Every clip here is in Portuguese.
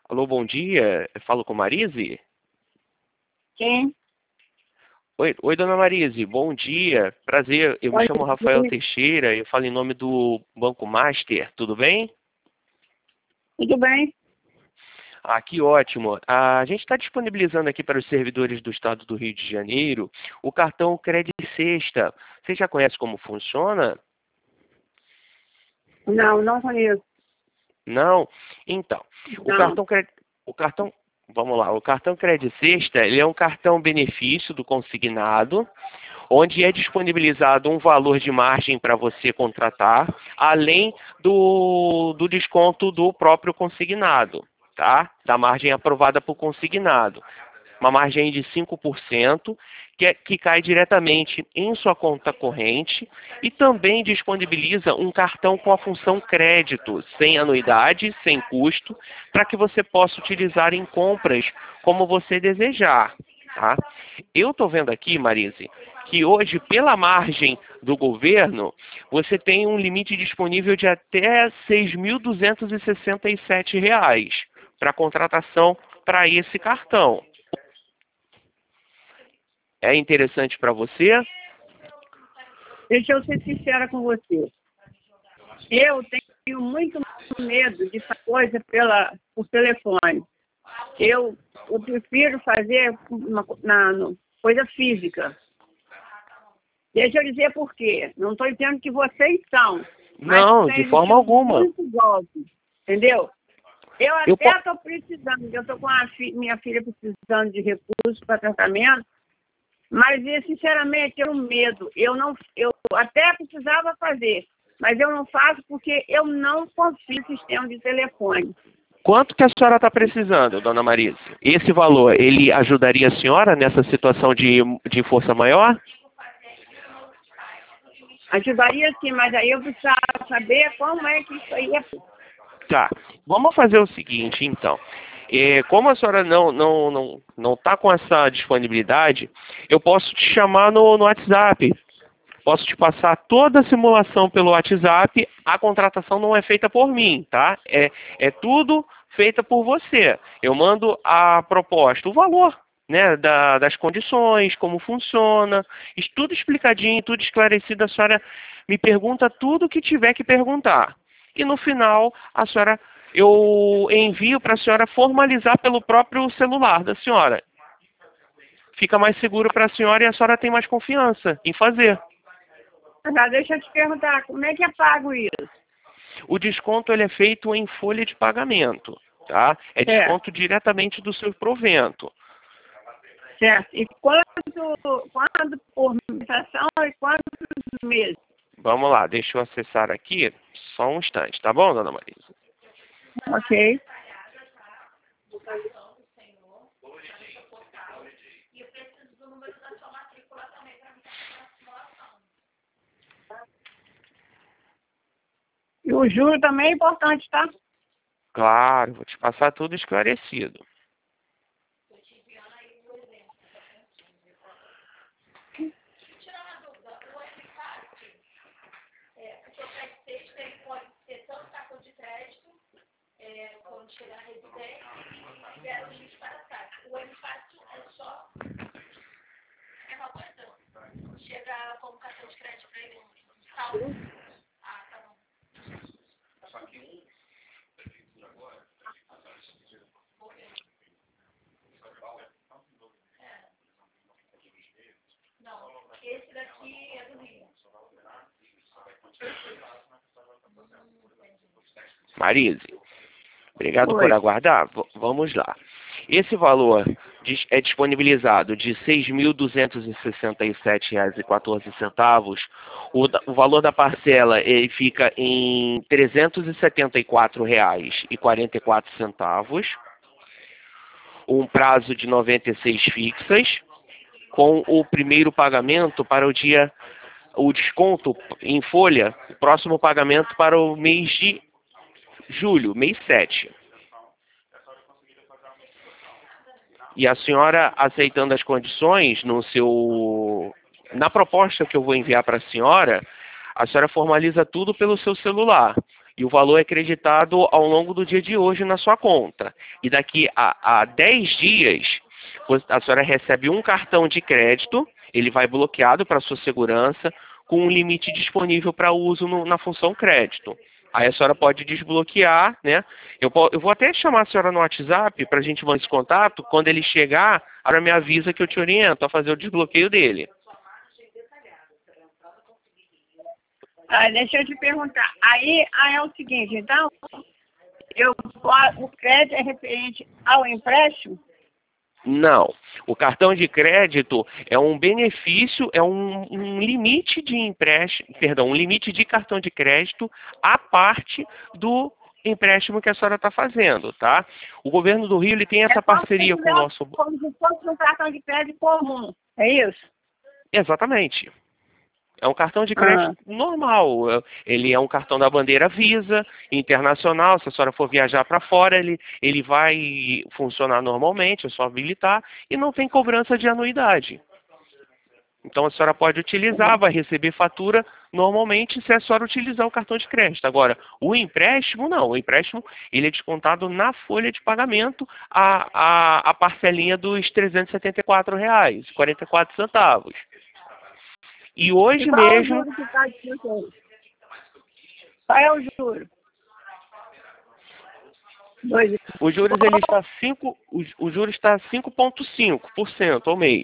Alô, bom dia. Eu falo com Marise? Quem? Oi, dona Marise, bom dia. Prazer, eu me Oi, chamo Rafael Teixeira, eu falo em nome do Banco Master, tudo bem? tudo bem? Ah, que ótimo. A gente está disponibilizando aqui para os servidores do estado do Rio de Janeiro o cartão Credit Sexta. Você já conhece como funciona? Não, não conheço. Não? Então, o Não. cartão, o cartão, vamos lá, o cartão Credit Sexta, ele é um cartão benefício do consignado, onde é disponibilizado um valor de margem para você contratar, além do desconto do próprio consignado, tá? Da margem aprovada por consignado. Uma margem de 5%, que cai diretamente em sua conta corrente e também disponibiliza um cartão com a função crédito, sem anuidade, sem custo, para que você possa utilizar em compras como você desejar. Tá? Eu estou vendo aqui, Marise, que hoje, pela margem do governo, você tem um limite disponível de até R$ 6.267 para contratação para esse cartão. É interessante para você? Deixa eu ser sincera com você. Eu tenho muito medo de essa coisa por telefone. Eu prefiro fazer coisa física. Deixa eu dizer por quê. Não estou dizendo que vocês são, mas Não, tem de forma alguma. muito golpe, entendeu? Eu Eu até estou precisando, eu estou com minha filha precisando de recursos para tratamento, mas, sinceramente, eu tenho medo. Eu até precisava fazer, mas eu não faço porque eu não confio no sistema de telefone. Quanto que a senhora está precisando, dona Marise? Esse valor, ele ajudaria a senhora nessa situação de força maior? Ajudaria sim, mas aí eu precisava saber como é que isso aí é. Tá. Vamos fazer o seguinte, então. Como a senhora não está com essa disponibilidade, eu posso te chamar no WhatsApp. Posso te passar toda a simulação pelo WhatsApp. A contratação não é feita por mim, tá? É tudo feita por você. Eu mando a proposta, o valor, né, das condições, como funciona, tudo explicadinho, tudo esclarecido. A senhora me pergunta tudo o que tiver que perguntar. E no final, eu envio para a senhora formalizar pelo próprio celular da senhora. Fica mais seguro para a senhora e a senhora tem mais confiança em fazer. Agora, deixa eu te perguntar, como é que é pago isso? O desconto ele é feito em folha de pagamento, tá? É desconto diretamente do seu provento. Certo. E quando por mensuração e quantos meses? Vamos lá, deixa eu acessar aqui, só um instante, tá bom, dona Marisa? Ok. E o juro também é importante, tá? Claro, vou te passar tudo esclarecido. Quando chegar na residência, tiver o limite para trás. O M-Fácil é só uma coisa. Chega como cartão de crédito para ele um saldo. Ah, tá bom. Só que prefeitura agora, não, esse daqui é do Rio. Marise, obrigado por aguardar. Vamos lá. Esse valor é disponibilizado de R$ 6.267,14. O valor da parcela ele fica em R$ 374,44. Um prazo de 96 fixas, com o primeiro pagamento para o desconto em folha, o próximo pagamento para o mês de julho, mês 7. E a senhora, aceitando as condições na proposta que eu vou enviar para a senhora formaliza tudo pelo seu celular. E o valor é creditado ao longo do dia de hoje na sua conta. E daqui a 10 dias, a senhora recebe um cartão de crédito, ele vai bloqueado para sua segurança, com um limite disponível para uso na função crédito. Aí a senhora pode desbloquear, né? Eu vou até chamar a senhora no WhatsApp para a gente manter esse contato. Quando ele chegar, a senhora me avisa que eu te oriento a fazer o desbloqueio dele. Deixa eu te perguntar. Aí é o seguinte, então, o crédito é referente ao empréstimo? Não. O cartão de crédito é um benefício, é um limite de empréstimo, perdão, um limite de cartão de crédito à parte do empréstimo que a senhora está fazendo, tá? O governo do Rio ele tem essa parceria com o nosso... Como se fosse um cartão de crédito comum, é isso? Exatamente. É um cartão de crédito normal. Ele é um cartão da bandeira Visa, internacional. Se a senhora for viajar para fora, ele vai funcionar normalmente, é só habilitar, e não tem cobrança de anuidade. Então a senhora pode utilizar, vai receber fatura normalmente se a senhora utilizar o cartão de crédito. Agora, o empréstimo não. O empréstimo ele é descontado na folha de pagamento a parcelinha dos R$ 374,44. E hoje mesmo... Qual é o juro? O juros ele está o juro está 5,5% ao mês.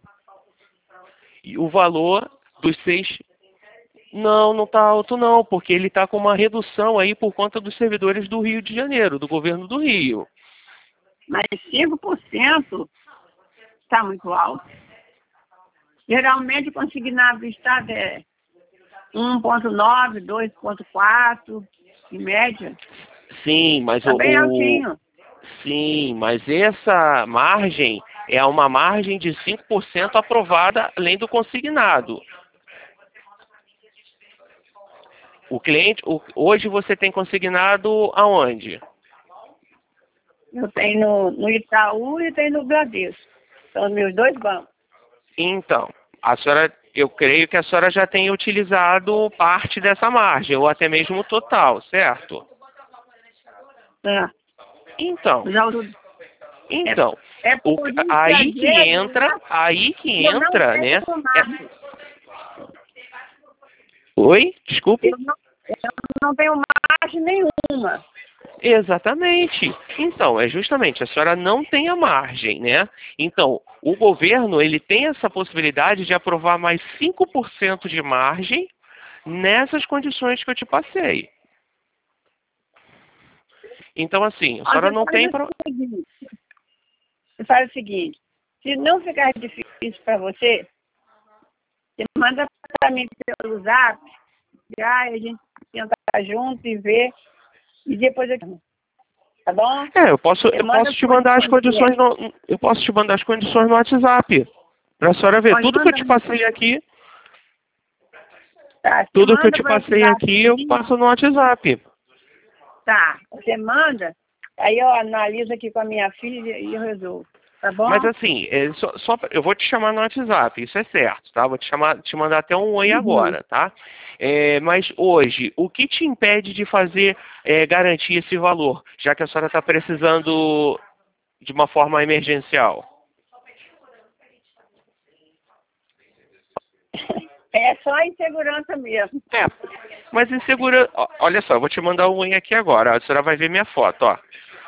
E o valor dos 6 não está alto não, porque ele está com uma redução aí por conta dos servidores do Rio de Janeiro, do governo do Rio. Mas 5% está muito alto. Geralmente o consignado do Estado é 1,9, 2,4, em média. Sim, mas tá bem altinho. Sim, mas essa margem é uma margem de 5% aprovada além do consignado. O cliente, hoje você tem consignado aonde? Eu tenho no Itaú e tenho no Bradesco. São os meus dois bancos. Então, eu creio que a senhora já tenha utilizado parte dessa margem, ou até mesmo o total, certo? Então, aí que entra, né? Oi? Desculpe? Eu não tenho margem nenhuma. Exatamente. Então, é justamente, a senhora não tem a margem, né? Então, o governo, ele tem essa possibilidade de aprovar mais 5% de margem nessas condições que eu te passei. Então, assim, a senhora não tem... Você faz o seguinte, se não ficar difícil para você, você manda para mim pelo Zap, e a gente tenta junto e ver, e depois eu... Tá bom? Eu posso te mandar as condições no WhatsApp, para a senhora ver. Tudo que eu te passei aqui, tudo que eu te passei aqui, eu passo no WhatsApp. Tá, você manda, aí eu analiso aqui com a minha filha e eu resolvo, tá bom? Mas assim, eu vou te chamar no WhatsApp, isso é certo, tá? Vou te mandar até um oi agora, tá? Mas hoje, o que te impede de fazer, garantir esse valor, já que a senhora está precisando de uma forma emergencial? É só a insegurança mesmo. Mas insegurança... Olha só, eu vou te mandar um oi aqui agora. A senhora vai ver minha foto, ó.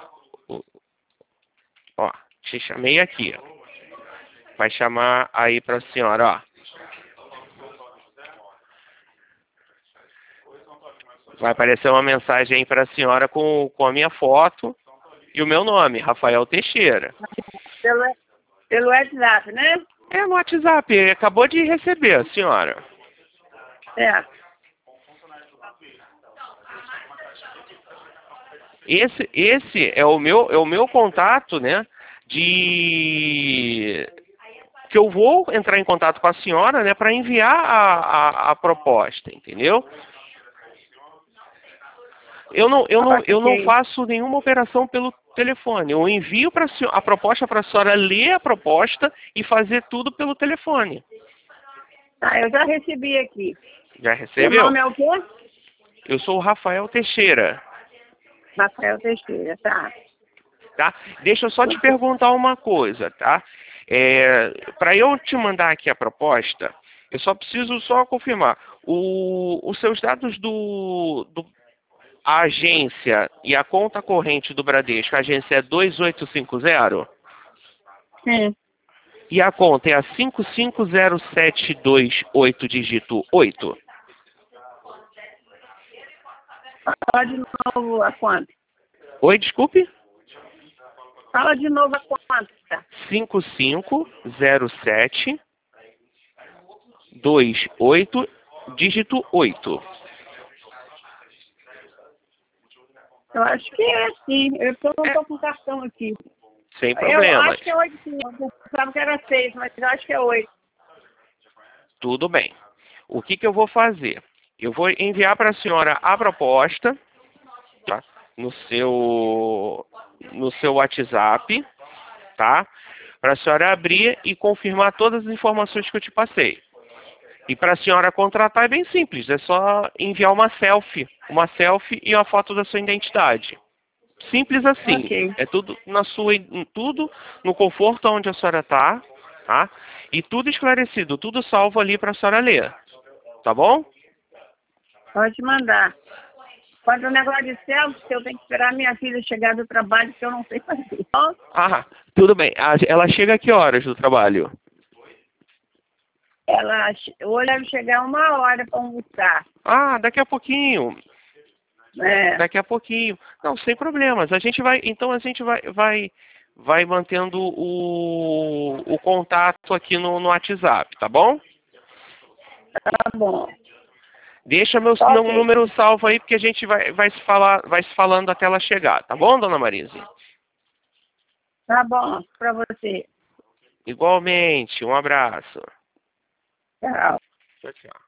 Ó, te chamei aqui. Vai chamar aí pra senhora, ó. Vai aparecer uma mensagem aí pra senhora com a minha foto e o meu nome, Rafael Teixeira. Pelo WhatsApp, né? No WhatsApp. Acabou de receber, senhora. Esse é o meu contato, né? Que eu vou entrar em contato com a senhora, né? Para enviar a proposta, entendeu? Eu não faço nenhuma operação pelo telefone. Eu envio a proposta para a senhora ler a proposta e fazer tudo pelo telefone. Eu já recebi aqui. Já recebeu? Meu nome é o quê? Eu sou o Rafael Teixeira. Rafael Teixeira, tá? Tá? Deixa eu só te perguntar uma coisa, tá? Para eu te mandar aqui a proposta, eu só preciso só confirmar. Os seus dados a agência e a conta corrente do Bradesco, a agência é 2850 Sim. e a conta é a 550728 dígito 8. Fala de novo a quanto? Oi, desculpe? Fala de novo a quanto, tá? 550728 dígito 8. Eu acho que é sim. Eu não tô com o cartão aqui. Sem Eu problemas. acho que é 8 sim. Eu pensava que era 6, mas eu acho que é 8. Tudo bem. O que eu vou fazer? Eu vou enviar para a senhora a proposta, tá? No seu WhatsApp, tá? Para a senhora abrir e confirmar todas as informações que eu te passei. E para a senhora contratar é bem simples, é só enviar uma selfie e uma foto da sua identidade. Simples assim. Ok. É tudo tudo no conforto onde a senhora está, tá? E tudo esclarecido, tudo salvo ali para a senhora ler. Tá bom? Pode mandar. Quando o negócio de selfie, eu tenho que esperar minha filha chegar do trabalho, que eu não sei fazer. Ah, tudo bem. Ela chega a que horas do trabalho? Hoje deve chegar 1 hora para almoçar. Ah, daqui a pouquinho. É, Daqui a pouquinho. Não, sem problemas. Então a gente vai mantendo o contato aqui no WhatsApp, tá bom? tá bom. Deixa meu Ok. número salvo aí, porque a gente vai se falando até ela chegar, tá bom, dona Marise? Tá bom para você. Igualmente, um abraço. Tchau. Tchau, tchau.